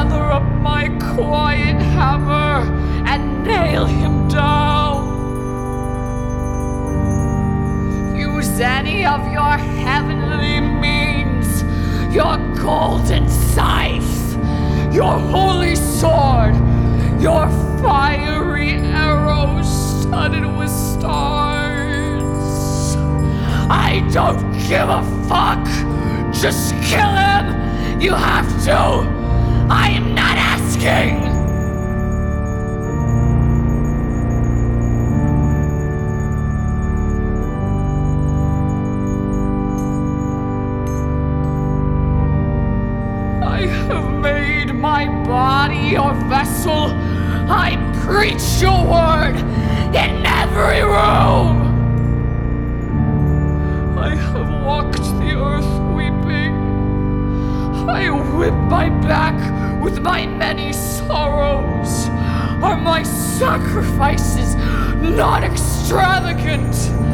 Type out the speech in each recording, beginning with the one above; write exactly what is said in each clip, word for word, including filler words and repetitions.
gather up my quiet hammer and nail him down. Use any of your heavenly means, your golden scythe, your holy sword, your fiery arrows studded with stars. I don't give a fuck. Just kill him. You have to. I am not asking. I have made my body your vessel. I preach your word in every room. I have walked the earth weeping. I whip my back with my many sorrows. Are my sacrifices not extravagant?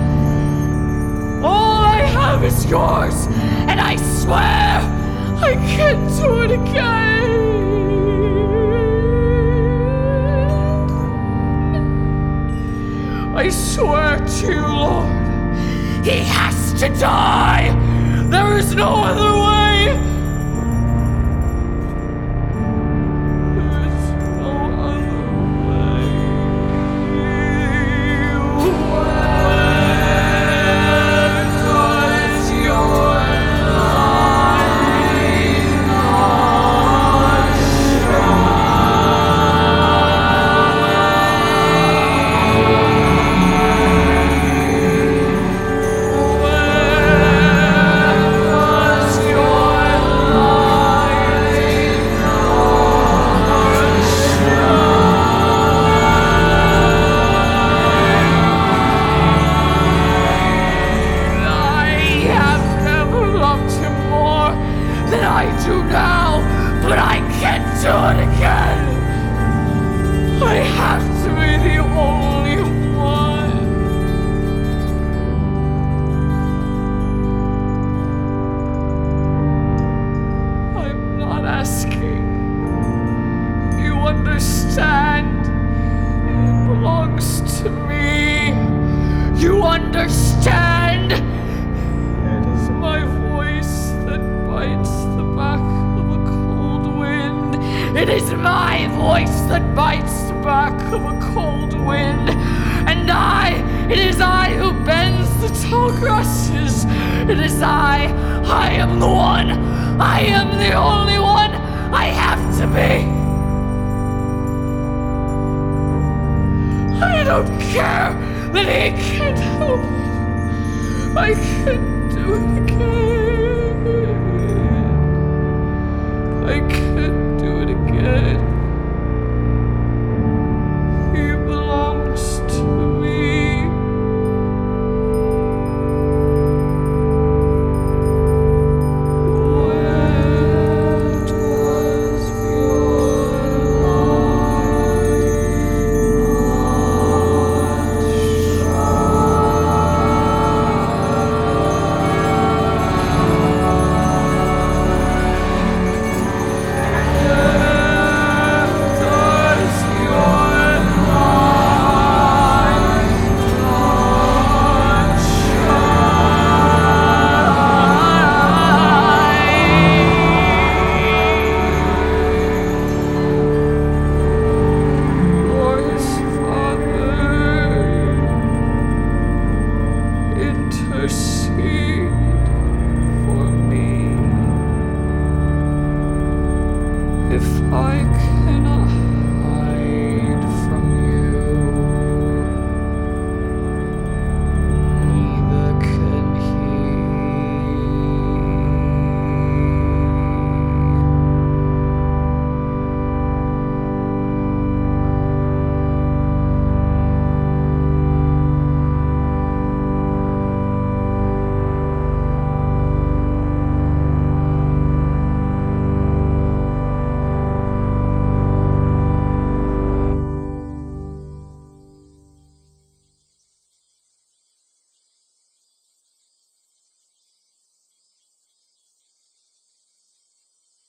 All I have is yours, and I swear I can't do it again. I swear to you, Lord, he has to die. There is no other way. There is no other way. Where does your light not do now, but I can't do it again. I have to be the only one. I'm not asking. You understand. It belongs to me. You understand. It is my voice that bites the back of a cold wind. It is my voice that bites the back of a cold wind. And I, it is I who bends the tall grasses. It is I, I am the one. I am the only one. I have to be. I don't care that he can't help it. I can't do it again. I can't do it again. He belongs to me. Where does your intercede for me? If I cannot